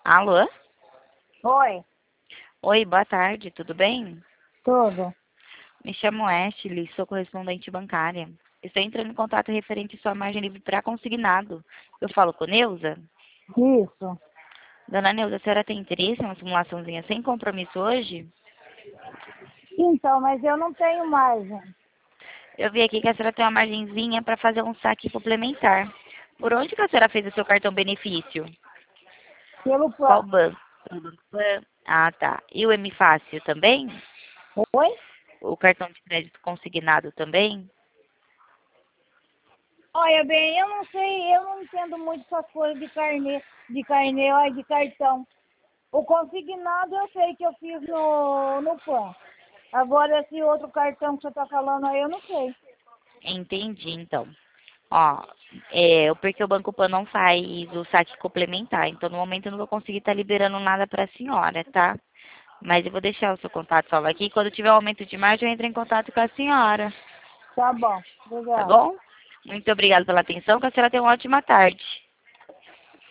Alô? Oi, Oi, boa tarde, tudo bem? tudo. Me chamo Ashley, sou correspondente bancária. Estou entrando em contato referente à sua margem livre para consignado. Eu falo com Neuza? Isso. Dona Neuza, a senhora tem interesse em uma simulaçãozinha sem compromisso hoje? Então, mas eu não tenho margem. Eu vi aqui que a senhora tem uma margenzinha para fazer um saque complementar. Por onde que a senhora fez o seu cartão benefício? Pelo Qual plano. banco? Pelo Banco Pan? Ah, tá. E o M Fácil também? Oi? O cartão de crédito consignado também? Olha bem, eu não sei, eu não entendo muito essas coisas olha, de cartão. O consignado eu sei que eu fiz no plano. Agora, esse outro cartão que você está falando aí, eu não sei. Entendi, então. Ó, porque o Banco Pan não faz o saque complementar, então no momento eu não vou conseguir estar liberando nada para a senhora, tá? Mas eu vou deixar o seu contato salvo aqui. Quando tiver um aumento de margem, eu entro em contato com a senhora, Tá bom, tá obrigado. bom? Muito obrigada pela atenção, que a senhora tenha uma ótima tarde.